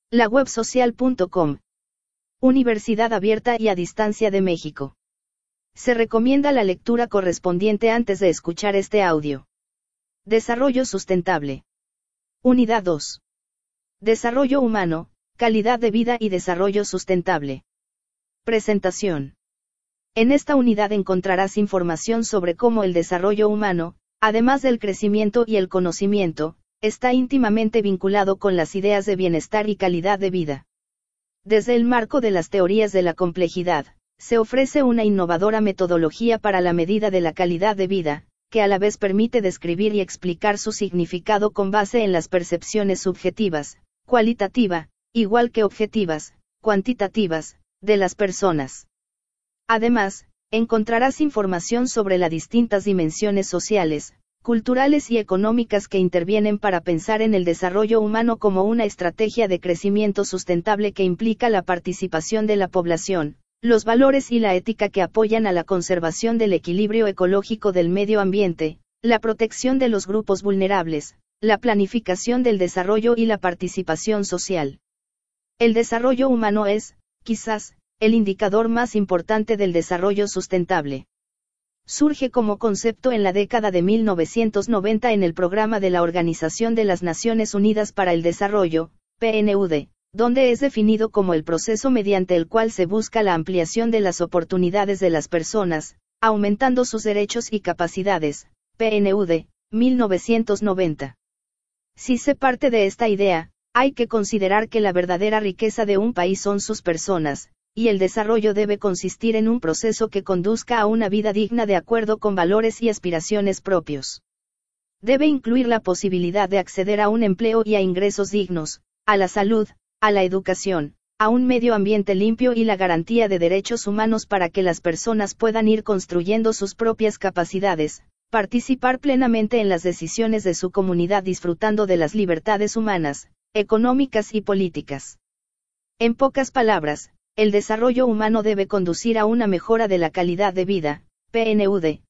lawebsocial.com. Universidad Abierta y a Distancia de México. Se recomienda la lectura correspondiente antes de escuchar este audio. Desarrollo sustentable. Unidad 2. Desarrollo humano, calidad de vida y desarrollo sustentable. Presentación. En esta unidad encontrarás información sobre cómo el desarrollo humano, además del crecimiento y el conocimiento, está íntimamente vinculado con las ideas de bienestar y calidad de vida. Desde el marco de las teorías de la complejidad, se ofrece una innovadora metodología para la medida de la calidad de vida, que a la vez permite describir y explicar su significado con base en las percepciones subjetivas, cualitativa, igual que objetivas, cuantitativas, de las personas. Además, encontrarás información sobre las distintas dimensiones sociales, culturales y económicas que intervienen para pensar en el desarrollo humano como una estrategia de crecimiento sustentable que implica la participación de la población, los valores y la ética que apoyan a la conservación del equilibrio ecológico del medio ambiente, la protección de los grupos vulnerables, la planificación del desarrollo y la participación social. El desarrollo humano es, quizás, el indicador más importante del desarrollo sustentable. Surge como concepto en la década de 1990 en el programa de la Organización de las Naciones Unidas para el Desarrollo, PNUD, donde es definido como el proceso mediante el cual se busca la ampliación de las oportunidades de las personas, aumentando sus derechos y capacidades, PNUD, 1990. Si se parte de esta idea, hay que considerar que la verdadera riqueza de un país son sus personas, y el desarrollo debe consistir en un proceso que conduzca a una vida digna de acuerdo con valores y aspiraciones propios. Debe incluir la posibilidad de acceder a un empleo y a ingresos dignos, a la salud, a la educación, a un medio ambiente limpio y la garantía de derechos humanos para que las personas puedan ir construyendo sus propias capacidades, participar plenamente en las decisiones de su comunidad disfrutando de las libertades humanas, económicas y políticas. En pocas palabras, el desarrollo humano debe conducir a una mejora de la calidad de vida, PNUD,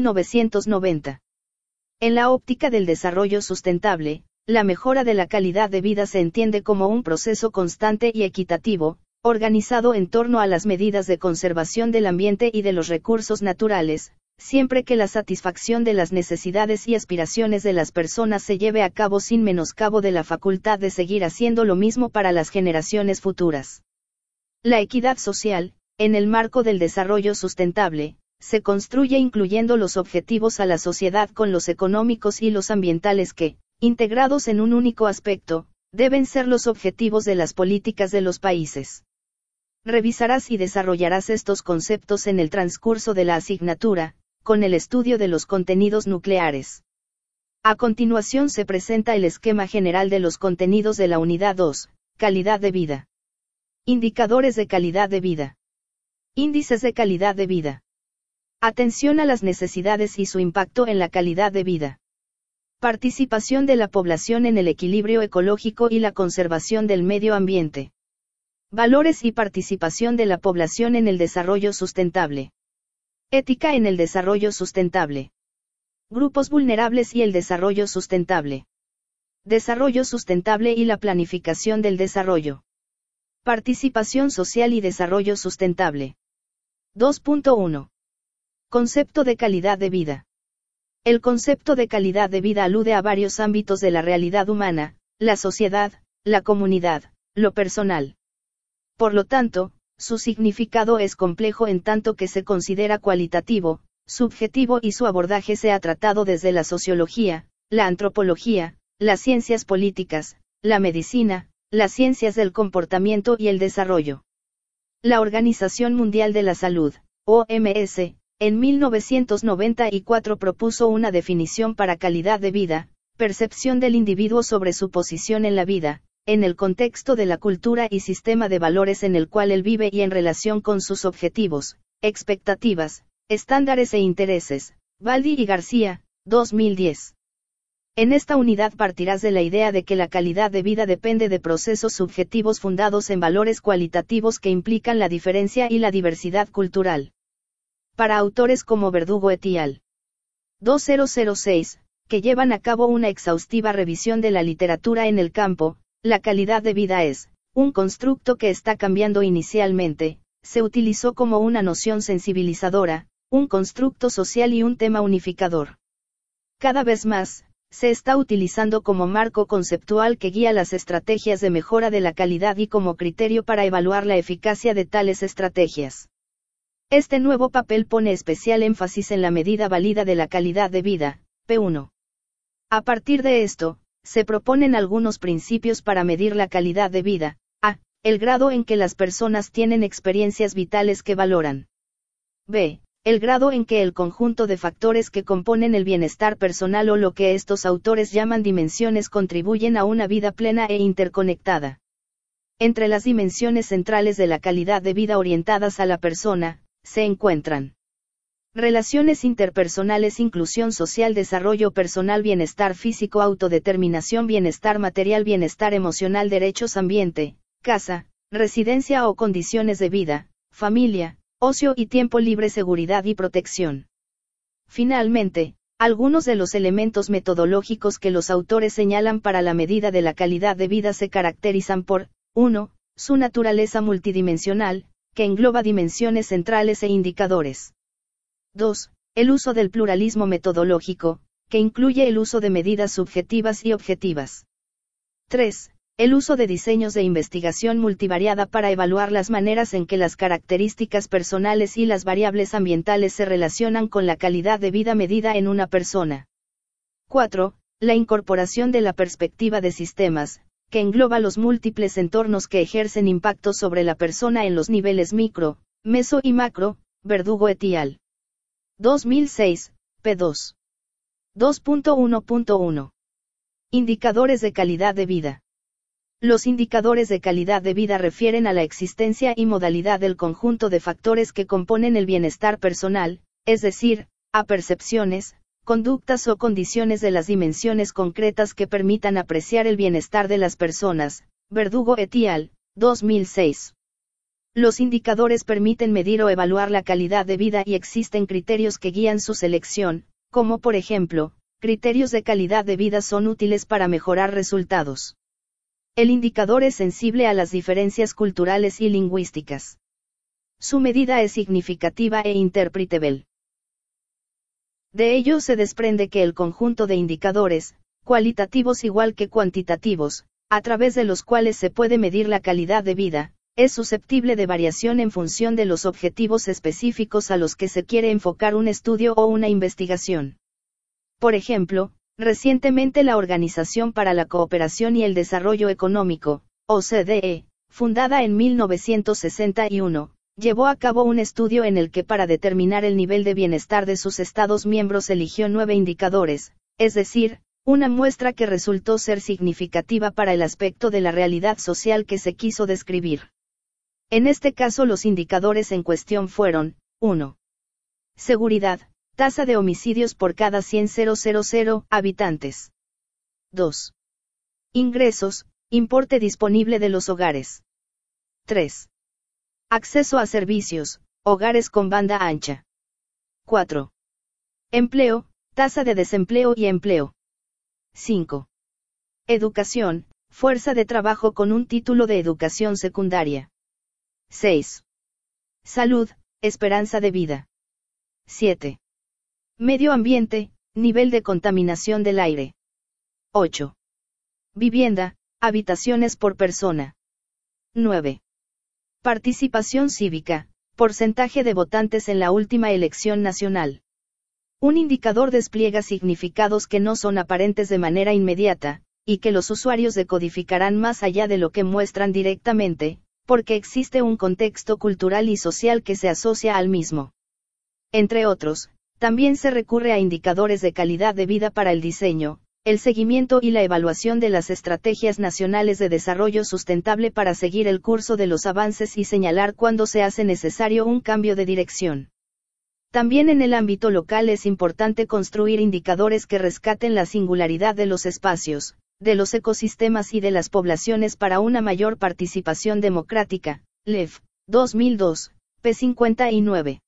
1990. En la óptica del desarrollo sustentable, la mejora de la calidad de vida se entiende como un proceso constante y equitativo, organizado en torno a las medidas de conservación del ambiente y de los recursos naturales, siempre que la satisfacción de las necesidades y aspiraciones de las personas se lleve a cabo sin menoscabo de la facultad de seguir haciendo lo mismo para las generaciones futuras. La equidad social, en el marco del desarrollo sustentable, se construye incluyendo los objetivos a la sociedad con los económicos y los ambientales que, integrados en un único aspecto, deben ser los objetivos de las políticas de los países. Revisarás y desarrollarás estos conceptos en el transcurso de la asignatura, con el estudio de los contenidos nucleares. A continuación se presenta el esquema general de los contenidos de la Unidad 2, Calidad de vida. Indicadores de calidad de vida. Índices de calidad de vida. Atención a las necesidades y su impacto en la calidad de vida. Participación de la población en el equilibrio ecológico y la conservación del medio ambiente. Valores y participación de la población en el desarrollo sustentable. Ética en el desarrollo sustentable. Grupos vulnerables y el desarrollo sustentable. Desarrollo sustentable y la planificación del desarrollo. Participación social y desarrollo sustentable. 2.1. Concepto de calidad de vida. El concepto de calidad de vida alude a varios ámbitos de la realidad humana, la sociedad, la comunidad, lo personal. Por lo tanto, su significado es complejo en tanto que se considera cualitativo, subjetivo y su abordaje se ha tratado desde la sociología, la antropología, las ciencias políticas, la medicina, las ciencias del comportamiento y el desarrollo. La Organización Mundial de la Salud, OMS, en 1994 propuso una definición para calidad de vida, percepción del individuo sobre su posición en la vida, en el contexto de la cultura y sistema de valores en el cual él vive y en relación con sus objetivos, expectativas, estándares e intereses. Baldi y García, 2010. En esta unidad partirás de la idea de que la calidad de vida depende de procesos subjetivos fundados en valores cualitativos que implican la diferencia y la diversidad cultural. Para autores como Verdugo et al. 2006, que llevan a cabo una exhaustiva revisión de la literatura en el campo, la calidad de vida es un constructo que está cambiando inicialmente, se utilizó como una noción sensibilizadora, un constructo social y un tema unificador. Cada vez más, se está utilizando como marco conceptual que guía las estrategias de mejora de la calidad y como criterio para evaluar la eficacia de tales estrategias. Este nuevo papel pone especial énfasis en la medida válida de la calidad de vida, P1. A partir de esto, se proponen algunos principios para medir la calidad de vida. A. El grado en que las personas tienen experiencias vitales que valoran. B. El grado en que el conjunto de factores que componen el bienestar personal o lo que estos autores llaman dimensiones contribuyen a una vida plena e interconectada. Entre las dimensiones centrales de la calidad de vida orientadas a la persona, se encuentran relaciones interpersonales, inclusión social, desarrollo personal, bienestar físico, autodeterminación, bienestar material, bienestar emocional, derechos, ambiente, casa, residencia o condiciones de vida, familia, ocio y tiempo libre, seguridad y protección. Finalmente, algunos de los elementos metodológicos que los autores señalan para la medida de la calidad de vida se caracterizan por, 1. Su naturaleza multidimensional, que engloba dimensiones centrales e indicadores. 2. El uso del pluralismo metodológico, que incluye el uso de medidas subjetivas y objetivas. 3. El uso de diseños de investigación multivariada para evaluar las maneras en que las características personales y las variables ambientales se relacionan con la calidad de vida medida en una persona. 4. La incorporación de la perspectiva de sistemas, que engloba los múltiples entornos que ejercen impacto sobre la persona en los niveles micro, meso y macro, Verdugo et al. 2006, p. 2.1.1. Indicadores de calidad de vida. Los indicadores de calidad de vida refieren a la existencia y modalidad del conjunto de factores que componen el bienestar personal, es decir, a percepciones, conductas o condiciones de las dimensiones concretas que permitan apreciar el bienestar de las personas, Verdugo et al. 2006. Los indicadores permiten medir o evaluar la calidad de vida y existen criterios que guían su selección, como por ejemplo, criterios de calidad de vida son útiles para mejorar resultados. El indicador es sensible a las diferencias culturales y lingüísticas. Su medida es significativa e interpretable. De ello se desprende que el conjunto de indicadores, cualitativos igual que cuantitativos, a través de los cuales se puede medir la calidad de vida, es susceptible de variación en función de los objetivos específicos a los que se quiere enfocar un estudio o una investigación. Por ejemplo, recientemente la Organización para la Cooperación y el Desarrollo Económico, OCDE, fundada en 1961, llevó a cabo un estudio en el que para determinar el nivel de bienestar de sus Estados miembros eligió 9 indicadores, es decir, una muestra que resultó ser significativa para el aspecto de la realidad social que se quiso describir. En este caso los indicadores en cuestión fueron, 1. Seguridad, tasa de homicidios por cada 100.000 habitantes. 2. Ingresos, importe disponible de los hogares. 3. Acceso a servicios, hogares con banda ancha. 4. Empleo, tasa de desempleo y empleo. 5. Educación, fuerza de trabajo con un título de educación secundaria. 6. Salud, esperanza de vida. 7. Medio ambiente, nivel de contaminación del aire. 8. Vivienda, habitaciones por persona. 9. Participación cívica, porcentaje de votantes en la última elección nacional. Un indicador despliega significados que no son aparentes de manera inmediata, y que los usuarios decodificarán más allá de lo que muestran directamente, porque existe un contexto cultural y social que se asocia al mismo. Entre otros, también se recurre a indicadores de calidad de vida para el diseño, el seguimiento y la evaluación de las estrategias nacionales de desarrollo sustentable para seguir el curso de los avances y señalar cuándo se hace necesario un cambio de dirección. También en el ámbito local es importante construir indicadores que rescaten la singularidad de los espacios, de los ecosistemas y de las poblaciones para una mayor participación democrática. LEF, 2002, p. 59.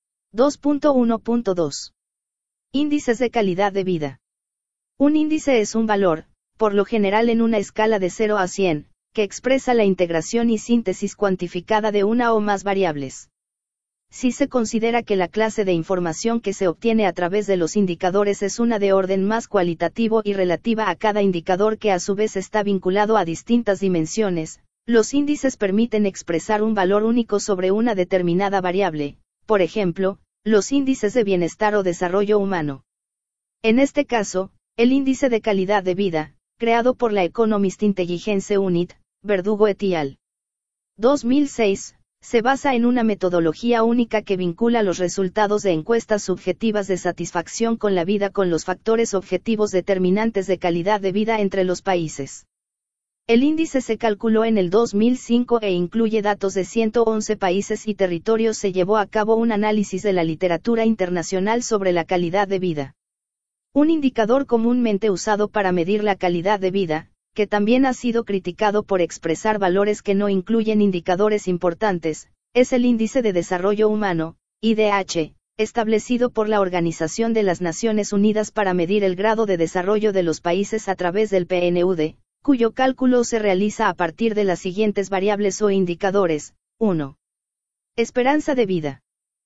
2.1.2. Índices de calidad de vida. Un índice es un valor, por lo general en una escala de 0 a 100, que expresa la integración y síntesis cuantificada de una o más variables. Si se considera que la clase de información que se obtiene a través de los indicadores es una de orden más cualitativo y relativa a cada indicador que a su vez está vinculado a distintas dimensiones, los índices permiten expresar un valor único sobre una determinada variable, por ejemplo, los índices de bienestar o desarrollo humano. En este caso, el índice de calidad de vida, creado por la Economist Intelligence Unit, Verdugo et al. 2006, se basa en una metodología única que vincula los resultados de encuestas subjetivas de satisfacción con la vida con los factores objetivos determinantes de calidad de vida entre los países. El índice se calculó en el 2005 e incluye datos de 111 países y territorios. Se llevó a cabo un análisis de la literatura internacional sobre la calidad de vida. Un indicador comúnmente usado para medir la calidad de vida, que también ha sido criticado por expresar valores que no incluyen indicadores importantes, es el Índice de Desarrollo Humano, IDH, establecido por la Organización de las Naciones Unidas para medir el grado de desarrollo de los países a través del PNUD, cuyo cálculo se realiza a partir de las siguientes variables o indicadores: 1. Esperanza de vida.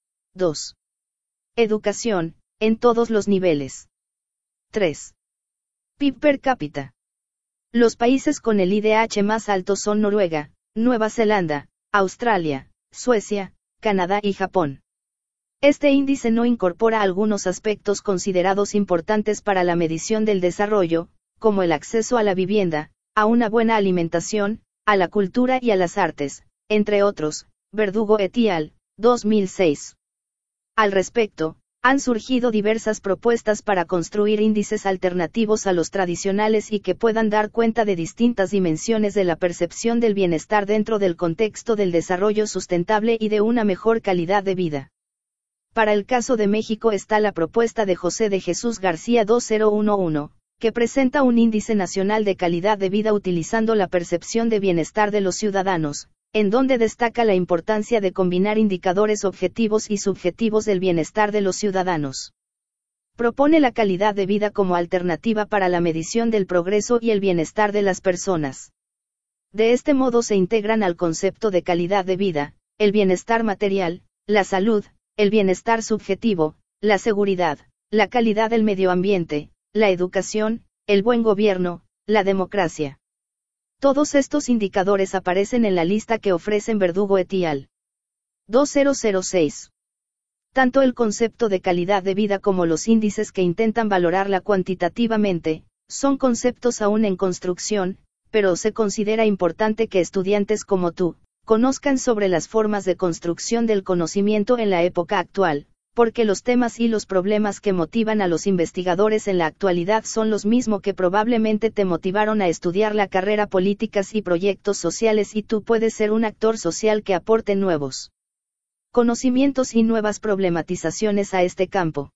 2. Educación, en todos los niveles. 3. PIB per cápita. Los países con el IDH más alto son Noruega, Nueva Zelanda, Australia, Suecia, Canadá y Japón. Este índice no incorpora algunos aspectos considerados importantes para la medición del desarrollo, como el acceso a la vivienda, a una buena alimentación, a la cultura y a las artes, entre otros. Verdugo et al. 2006. Al respecto, han surgido diversas propuestas para construir índices alternativos a los tradicionales y que puedan dar cuenta de distintas dimensiones de la percepción del bienestar dentro del contexto del desarrollo sustentable y de una mejor calidad de vida. Para el caso de México está la propuesta de José de Jesús García 2011, que presenta un índice nacional de calidad de vida utilizando la percepción de bienestar de los ciudadanos, en donde destaca la importancia de combinar indicadores objetivos y subjetivos del bienestar de los ciudadanos. Propone la calidad de vida como alternativa para la medición del progreso y el bienestar de las personas. De este modo se integran al concepto de calidad de vida, el bienestar material, la salud, el bienestar subjetivo, la seguridad, la calidad del medio ambiente, la educación, el buen gobierno, la democracia. Todos estos indicadores aparecen en la lista que ofrecen Verdugo et al. 2006. Tanto el concepto de calidad de vida como los índices que intentan valorarla cuantitativamente, son conceptos aún en construcción, pero se considera importante que estudiantes como tú, conozcan sobre las formas de construcción del conocimiento en la época actual, porque los temas y los problemas que motivan a los investigadores en la actualidad son los mismos que probablemente te motivaron a estudiar la carrera políticas y proyectos sociales, y tú puedes ser un actor social que aporte nuevos conocimientos y nuevas problematizaciones a este campo.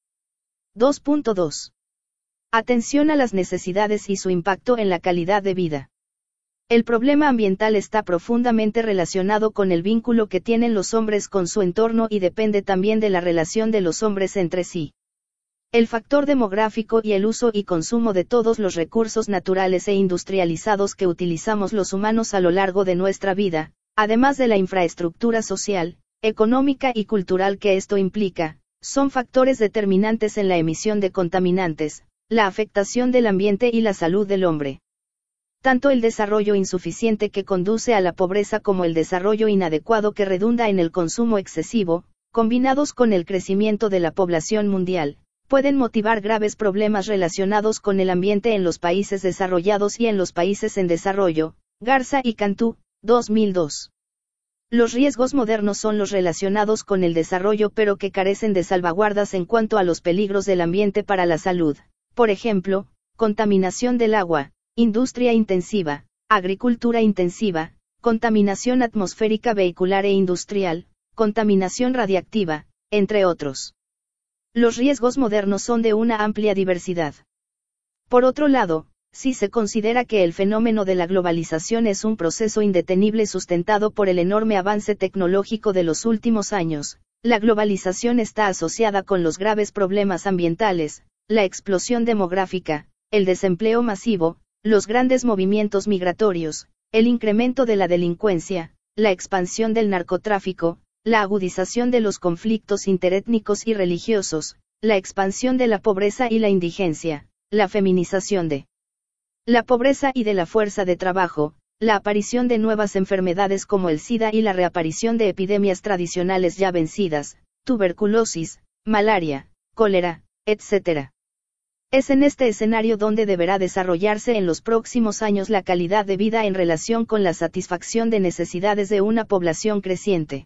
2.2. Atención a las necesidades y su impacto en la calidad de vida. El problema ambiental está profundamente relacionado con el vínculo que tienen los hombres con su entorno y depende también de la relación de los hombres entre sí. El factor demográfico y el uso y consumo de todos los recursos naturales e industrializados que utilizamos los humanos a lo largo de nuestra vida, además de la infraestructura social, económica y cultural que esto implica, son factores determinantes en la emisión de contaminantes, la afectación del ambiente y la salud del hombre. Tanto el desarrollo insuficiente que conduce a la pobreza como el desarrollo inadecuado que redunda en el consumo excesivo, combinados con el crecimiento de la población mundial, pueden motivar graves problemas relacionados con el ambiente en los países desarrollados y en los países en desarrollo. Garza y Cantú, 2002. Los riesgos modernos son los relacionados con el desarrollo pero que carecen de salvaguardas en cuanto a los peligros del ambiente para la salud, por ejemplo, contaminación del agua, industria intensiva, agricultura intensiva, contaminación atmosférica vehicular e industrial, contaminación radiactiva, entre otros. Los riesgos modernos son de una amplia diversidad. Por otro lado, si se considera que el fenómeno de la globalización es un proceso indetenible sustentado por el enorme avance tecnológico de los últimos años, la globalización está asociada con los graves problemas ambientales, la explosión demográfica, el desempleo masivo, los grandes movimientos migratorios, el incremento de la delincuencia, la expansión del narcotráfico, la agudización de los conflictos interétnicos y religiosos, la expansión de la pobreza y la indigencia, la feminización de la pobreza y de la fuerza de trabajo, la aparición de nuevas enfermedades como el SIDA y la reaparición de epidemias tradicionales ya vencidas, tuberculosis, malaria, cólera, etc. Es en este escenario donde deberá desarrollarse en los próximos años la calidad de vida en relación con la satisfacción de necesidades de una población creciente.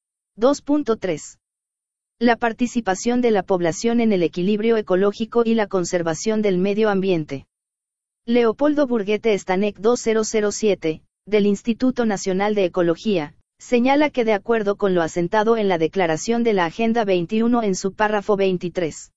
2.3. La participación de la población en el equilibrio ecológico y la conservación del medio ambiente. Leopoldo Burguete Stanek 2007, del Instituto Nacional de Ecología, señala que de acuerdo con lo asentado en la Declaración de la Agenda 21 en su párrafo 23.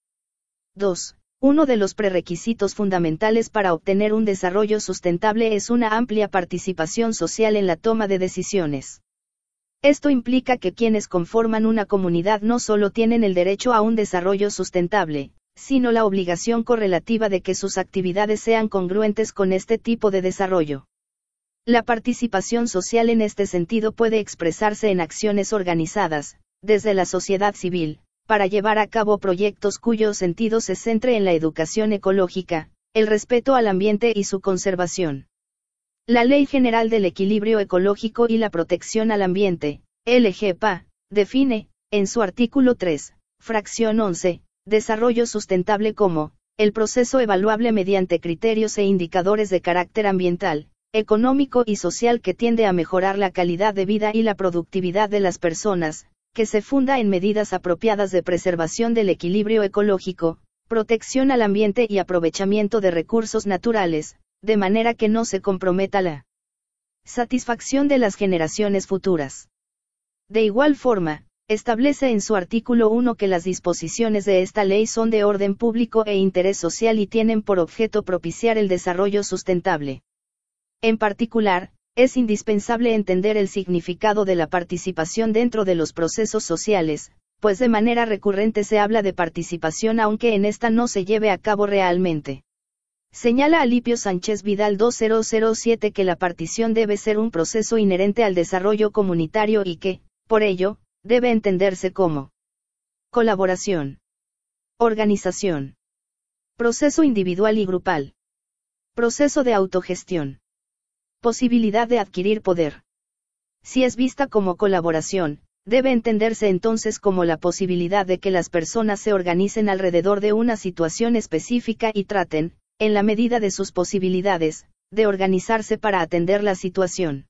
2. Uno de los prerequisitos fundamentales para obtener un desarrollo sustentable es una amplia participación social en la toma de decisiones. Esto implica que quienes conforman una comunidad no solo tienen el derecho a un desarrollo sustentable, sino la obligación correlativa de que sus actividades sean congruentes con este tipo de desarrollo. La participación social en este sentido puede expresarse en acciones organizadas, desde la sociedad civil, para llevar a cabo proyectos cuyo sentido se centre en la educación ecológica, el respeto al ambiente y su conservación. La Ley General del Equilibrio Ecológico y la Protección al Ambiente, LGPA, define, en su artículo 3, fracción 11, desarrollo sustentable como, el proceso evaluable mediante criterios e indicadores de carácter ambiental, económico y social que tiende a mejorar la calidad de vida y la productividad de las personas, que se funda en medidas apropiadas de preservación del equilibrio ecológico, protección al ambiente y aprovechamiento de recursos naturales, de manera que no se comprometa la satisfacción de las generaciones futuras. De igual forma, establece en su artículo 1 que las disposiciones de esta ley son de orden público e interés social y tienen por objeto propiciar el desarrollo sustentable. En particular, es indispensable entender el significado de la participación dentro de los procesos sociales, pues de manera recurrente se habla de participación aunque en esta no se lleve a cabo realmente. Señala Alipio Sánchez Vidal 2007 que la partición debe ser un proceso inherente al desarrollo comunitario y que, por ello, debe entenderse como colaboración, organización, proceso individual y grupal, proceso de autogestión, posibilidad de adquirir poder. Si es vista como colaboración, debe entenderse entonces como la posibilidad de que las personas se organicen alrededor de una situación específica y traten, en la medida de sus posibilidades, de organizarse para atender la situación.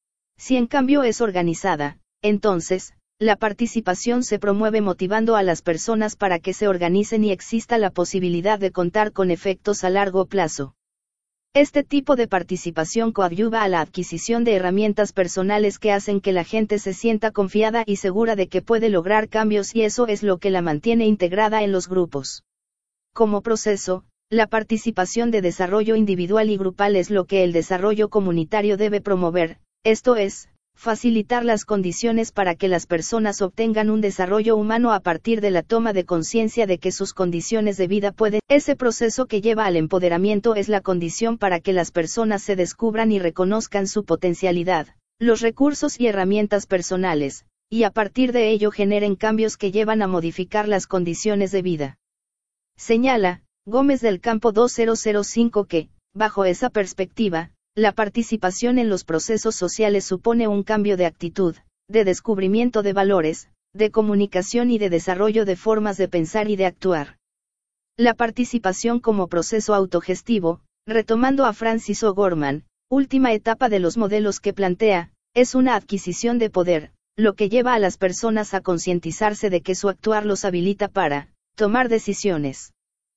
Si en cambio es organizada, entonces, la participación se promueve motivando a las personas para que se organicen y exista la posibilidad de contar con efectos a largo plazo. Este tipo de participación coadyuva a la adquisición de herramientas personales que hacen que la gente se sienta confiada y segura de que puede lograr cambios y eso es lo que la mantiene integrada en los grupos. Como proceso, la participación de desarrollo individual y grupal es lo que el desarrollo comunitario debe promover, esto es, facilitar las condiciones para que las personas obtengan un desarrollo humano a partir de la toma de conciencia de que sus condiciones de vida pueden. Ese proceso que lleva al empoderamiento es la condición para que las personas se descubran y reconozcan su potencialidad, los recursos y herramientas personales, y a partir de ello generen cambios que llevan a modificar las condiciones de vida. Señala Gómez del Campo 2005 que, bajo esa perspectiva, la participación en los procesos sociales supone un cambio de actitud, de descubrimiento de valores, de comunicación y de desarrollo de formas de pensar y de actuar. La participación como proceso autogestivo, retomando a Francis O'Gorman, última etapa de los modelos que plantea, es una adquisición de poder, lo que lleva a las personas a concientizarse de que su actuar los habilita para tomar decisiones.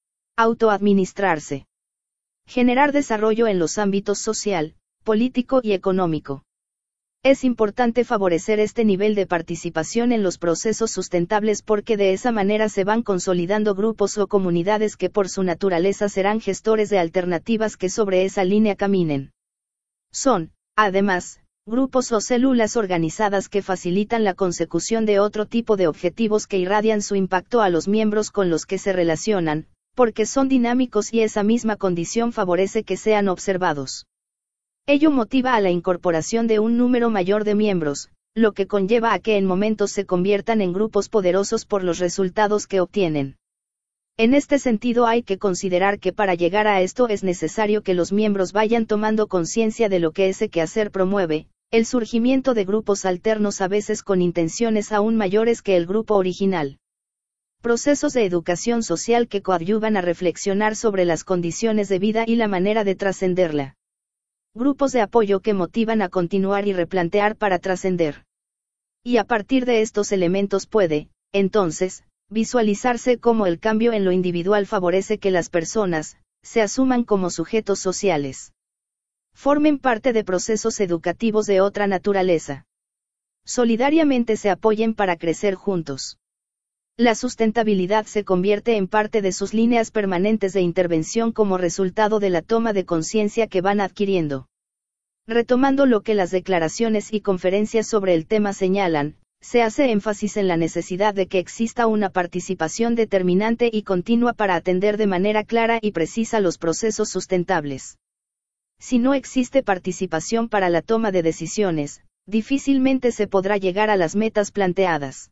Autoadministrarse. Generar desarrollo en los ámbitos social, político y económico. Es importante favorecer este nivel de participación en los procesos sustentables porque de esa manera se van consolidando grupos o comunidades que por su naturaleza serán gestores de alternativas que sobre esa línea caminen. Son, además, grupos o células organizadas que facilitan la consecución de otro tipo de objetivos que irradian su impacto a los miembros con los que se relacionan, porque son dinámicos y esa misma condición favorece que sean observados. Ello motiva a la incorporación de un número mayor de miembros, lo que conlleva a que en momentos se conviertan en grupos poderosos por los resultados que obtienen. En este sentido hay que considerar que para llegar a esto es necesario que los miembros vayan tomando conciencia de lo que ese quehacer promueve, el surgimiento de grupos alternos a veces con intenciones aún mayores que el grupo original. Procesos de educación social que coadyuvan a reflexionar sobre las condiciones de vida y la manera de trascenderla. Grupos de apoyo que motivan a continuar y replantear para trascender. Y a partir de estos elementos puede, entonces, visualizarse cómo el cambio en lo individual favorece que las personas, se asuman como sujetos sociales. Formen parte de procesos educativos de otra naturaleza. Solidariamente se apoyen para crecer juntos. La sustentabilidad se convierte en parte de sus líneas permanentes de intervención como resultado de la toma de conciencia que van adquiriendo. Retomando lo que las declaraciones y conferencias sobre el tema señalan, se hace énfasis en la necesidad de que exista una participación determinante y continua para atender de manera clara y precisa los procesos sustentables. Si no existe participación para la toma de decisiones, difícilmente se podrá llegar a las metas planteadas.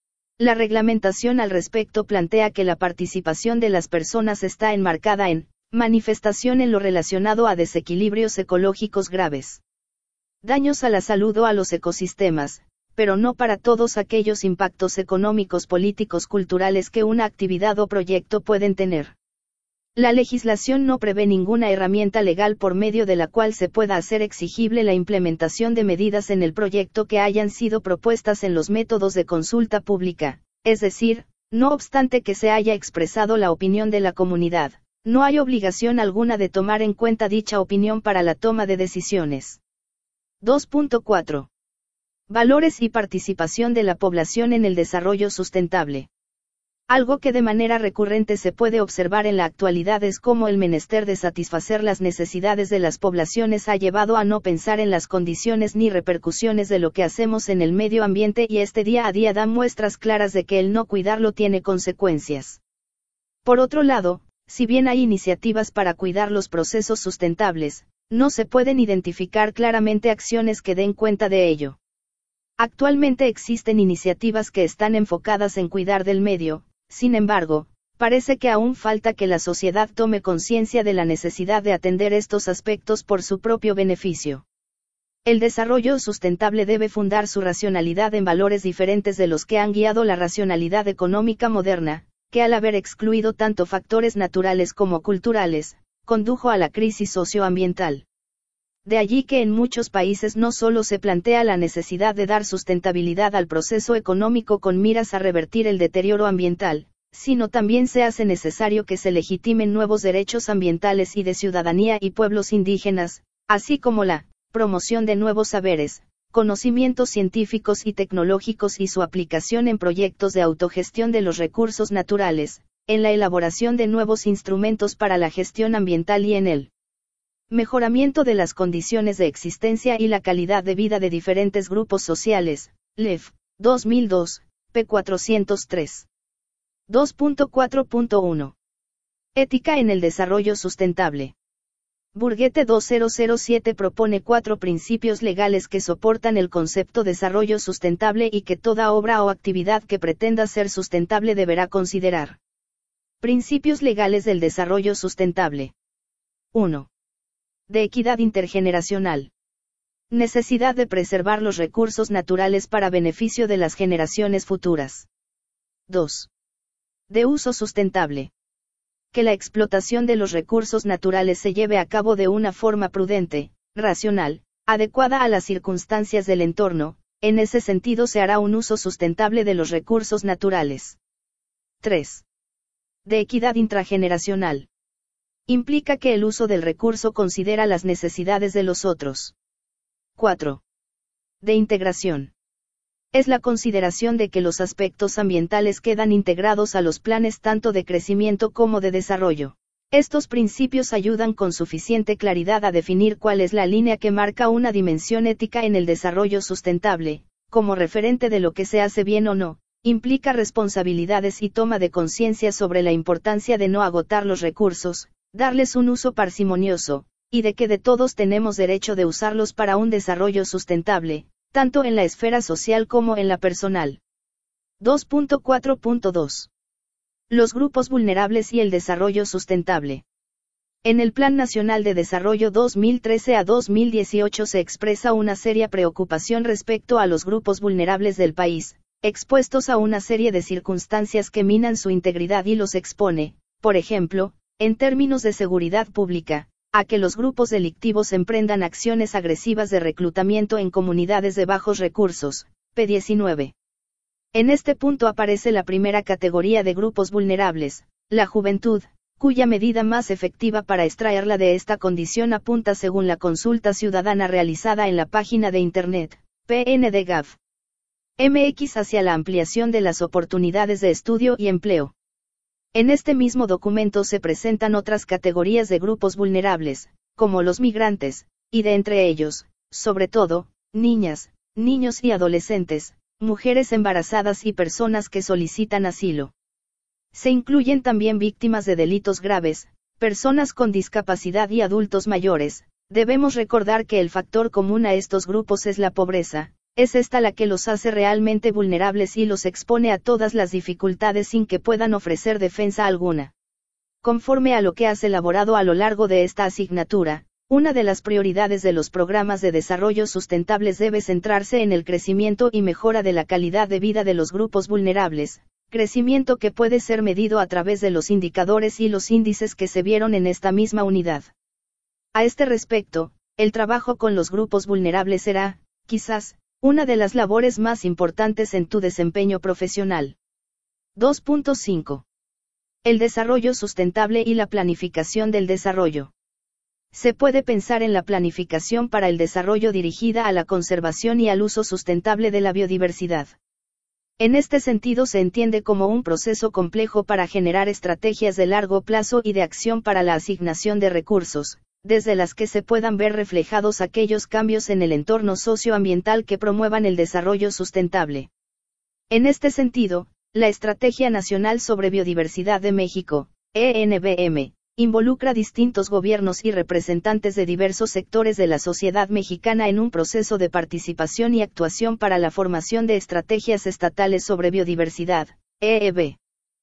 La reglamentación al respecto plantea que la participación de las personas está enmarcada en manifestación en lo relacionado a desequilibrios ecológicos graves, daños a la salud o a los ecosistemas, pero no para todos aquellos impactos económicos, políticos, culturales que una actividad o proyecto pueden tener. La legislación no prevé ninguna herramienta legal por medio de la cual se pueda hacer exigible la implementación de medidas en el proyecto que hayan sido propuestas en los métodos de consulta pública, es decir, no obstante que se haya expresado la opinión de la comunidad, no hay obligación alguna de tomar en cuenta dicha opinión para la toma de decisiones. 2.4. Valores y participación de la población en el desarrollo sustentable. Algo que de manera recurrente se puede observar en la actualidad es cómo el menester de satisfacer las necesidades de las poblaciones ha llevado a no pensar en las condiciones ni repercusiones de lo que hacemos en el medio ambiente, y este día a día da muestras claras de que el no cuidarlo tiene consecuencias. Por otro lado, si bien hay iniciativas para cuidar los procesos sustentables, no se pueden identificar claramente acciones que den cuenta de ello. Actualmente existen iniciativas que están enfocadas en cuidar del medio, sin embargo, parece que aún falta que la sociedad tome conciencia de la necesidad de atender estos aspectos por su propio beneficio. El desarrollo sustentable debe fundar su racionalidad en valores diferentes de los que han guiado la racionalidad económica moderna, que al haber excluido tanto factores naturales como culturales, condujo a la crisis socioambiental. De allí que en muchos países no solo se plantea la necesidad de dar sustentabilidad al proceso económico con miras a revertir el deterioro ambiental, sino también se hace necesario que se legitimen nuevos derechos ambientales y de ciudadanía y pueblos indígenas, así como la promoción de nuevos saberes, conocimientos científicos y tecnológicos y su aplicación en proyectos de autogestión de los recursos naturales, en la elaboración de nuevos instrumentos para la gestión ambiental y en el mejoramiento de las condiciones de existencia y la calidad de vida de diferentes grupos sociales. Lev, 2002, p. 403. 2.4.1. Ética en el desarrollo sustentable. Burguete 2007 propone 4 principios legales que soportan el concepto desarrollo sustentable y que toda obra o actividad que pretenda ser sustentable deberá considerar. Principios legales del desarrollo sustentable. 1. De equidad intergeneracional. Necesidad de preservar los recursos naturales para beneficio de las generaciones futuras. 2. De uso sustentable. Que la explotación de los recursos naturales se lleve a cabo de una forma prudente, racional, adecuada a las circunstancias del entorno, en ese sentido se hará un uso sustentable de los recursos naturales. 3. De equidad intrageneracional. Implica que el uso del recurso considera las necesidades de los otros. 4. De integración. Es la consideración de que los aspectos ambientales quedan integrados a los planes tanto de crecimiento como de desarrollo. Estos principios ayudan con suficiente claridad a definir cuál es la línea que marca una dimensión ética en el desarrollo sustentable, como referente de lo que se hace bien o no, implica responsabilidades y toma de conciencia sobre la importancia de no agotar los recursos, darles un uso parsimonioso, y de que de todos tenemos derecho de usarlos para un desarrollo sustentable, tanto en la esfera social como en la personal. 2.4.2. Los grupos vulnerables y el desarrollo sustentable. En el Plan Nacional de Desarrollo 2013 a 2018 se expresa una seria preocupación respecto a los grupos vulnerables del país, expuestos a una serie de circunstancias que minan su integridad y los expone, por ejemplo, en términos de seguridad pública, a que los grupos delictivos emprendan acciones agresivas de reclutamiento en comunidades de bajos recursos, p19. En este punto aparece la primera categoría de grupos vulnerables, la juventud, cuya medida más efectiva para extraerla de esta condición apunta según la consulta ciudadana realizada en la página de Internet, pnd.gov.mx hacia la ampliación de las oportunidades de estudio y empleo. En este mismo documento se presentan otras categorías de grupos vulnerables, como los migrantes, y de entre ellos, sobre todo, niñas, niños y adolescentes, mujeres embarazadas y personas que solicitan asilo. Se incluyen también víctimas de delitos graves, personas con discapacidad y adultos mayores. Debemos recordar que el factor común a estos grupos es la pobreza, es esta la que los hace realmente vulnerables y los expone a todas las dificultades sin que puedan ofrecer defensa alguna. Conforme a lo que has elaborado a lo largo de esta asignatura, una de las prioridades de los programas de desarrollo sustentables debe centrarse en el crecimiento y mejora de la calidad de vida de los grupos vulnerables, crecimiento que puede ser medido a través de los indicadores y los índices que se vieron en esta misma unidad. A este respecto, el trabajo con los grupos vulnerables será, quizás, una de las labores más importantes en tu desempeño profesional. 2.5. El desarrollo sustentable y la planificación del desarrollo. Se puede pensar en la planificación para el desarrollo dirigida a la conservación y al uso sustentable de la biodiversidad. En este sentido se entiende como un proceso complejo para generar estrategias de largo plazo y de acción para la asignación de recursos, desde las que se puedan ver reflejados aquellos cambios en el entorno socioambiental que promuevan el desarrollo sustentable. En este sentido, la Estrategia Nacional sobre Biodiversidad de México, ENBM, involucra distintos gobiernos y representantes de diversos sectores de la sociedad mexicana en un proceso de participación y actuación para la formación de estrategias estatales sobre biodiversidad, EEB.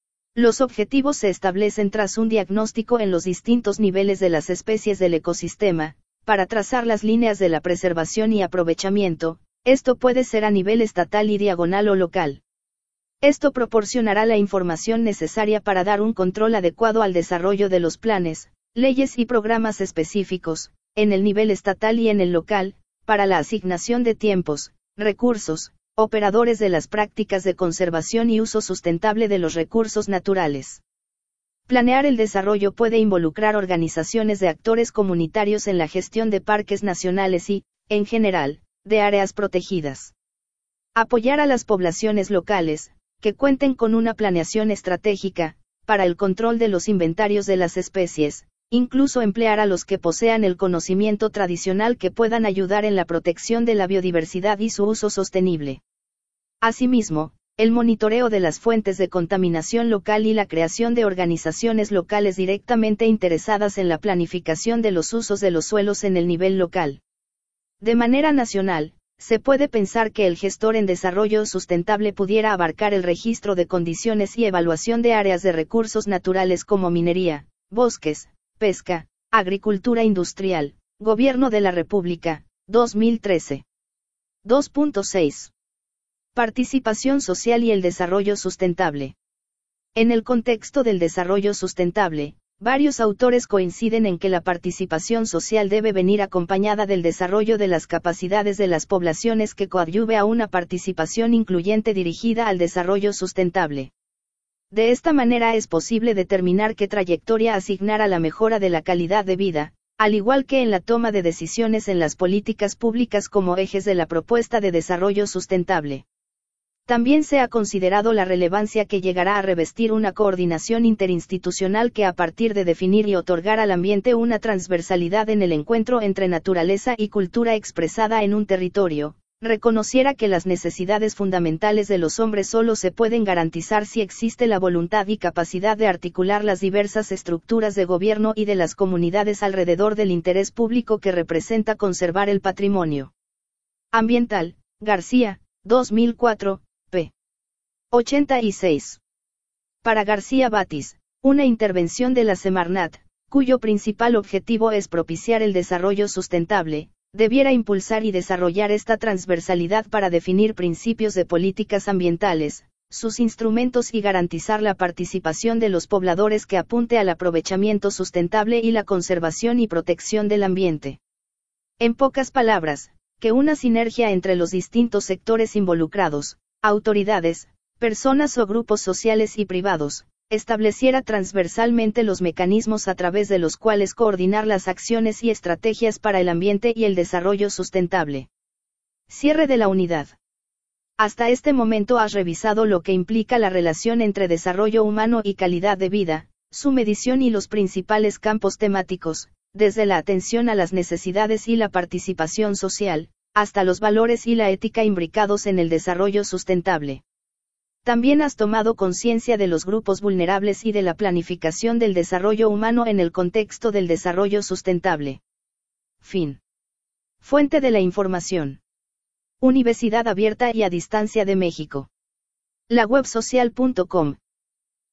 Los objetivos se establecen tras un diagnóstico en los distintos niveles de las especies del ecosistema, para trazar las líneas de la preservación y aprovechamiento. Esto puede ser a nivel estatal y diagonal o local. Esto proporcionará la información necesaria para dar un control adecuado al desarrollo de los planes, leyes y programas específicos, en el nivel estatal y en el local, para la asignación de tiempos, recursos, operadores de las prácticas de conservación y uso sustentable de los recursos naturales. Planear el desarrollo puede involucrar organizaciones de actores comunitarios en la gestión de parques nacionales y, en general, de áreas protegidas. Apoyar a las poblaciones locales, que cuenten con una planeación estratégica, para el control de los inventarios de las especies, incluso emplear a los que posean el conocimiento tradicional que puedan ayudar en la protección de la biodiversidad y su uso sostenible. Asimismo, el monitoreo de las fuentes de contaminación local y la creación de organizaciones locales directamente interesadas en la planificación de los usos de los suelos en el nivel local. De manera nacional, se puede pensar que el gestor en desarrollo sustentable pudiera abarcar el registro de condiciones y evaluación de áreas de recursos naturales como minería, bosques, pesca, agricultura industrial, Gobierno de la República, 2013. 2.6. Participación social y el desarrollo sustentable. En el contexto del desarrollo sustentable, varios autores coinciden en que la participación social debe venir acompañada del desarrollo de las capacidades de las poblaciones que coadyuve a una participación incluyente dirigida al desarrollo sustentable. De esta manera es posible determinar qué trayectoria asignar a la mejora de la calidad de vida, al igual que en la toma de decisiones en las políticas públicas como ejes de la propuesta de desarrollo sustentable. También se ha considerado la relevancia que llegará a revestir una coordinación interinstitucional que a partir de definir y otorgar al ambiente una transversalidad en el encuentro entre naturaleza y cultura expresada en un territorio, reconociera que las necesidades fundamentales de los hombres solo se pueden garantizar si existe la voluntad y capacidad de articular las diversas estructuras de gobierno y de las comunidades alrededor del interés público que representa conservar el patrimonio ambiental. García, 2004, p. 86. Para García Batis, una intervención de la Semarnat, cuyo principal objetivo es propiciar el desarrollo sustentable, debiera impulsar y desarrollar esta transversalidad para definir principios de políticas ambientales, sus instrumentos y garantizar la participación de los pobladores que apunte al aprovechamiento sustentable y la conservación y protección del ambiente. En pocas palabras, que una sinergia entre los distintos sectores involucrados, autoridades, personas o grupos sociales y privados, estableciera transversalmente los mecanismos a través de los cuales coordinar las acciones y estrategias para el ambiente y el desarrollo sustentable. Cierre de la unidad. Hasta este momento has revisado lo que implica la relación entre desarrollo humano y calidad de vida, su medición y los principales campos temáticos, desde la atención a las necesidades y la participación social, hasta los valores y la ética imbricados en el desarrollo sustentable. También has tomado conciencia de los grupos vulnerables y de la planificación del desarrollo humano en el contexto del desarrollo sustentable. Fin. Fuente de la información. Universidad Abierta y a Distancia de México. La web social.com.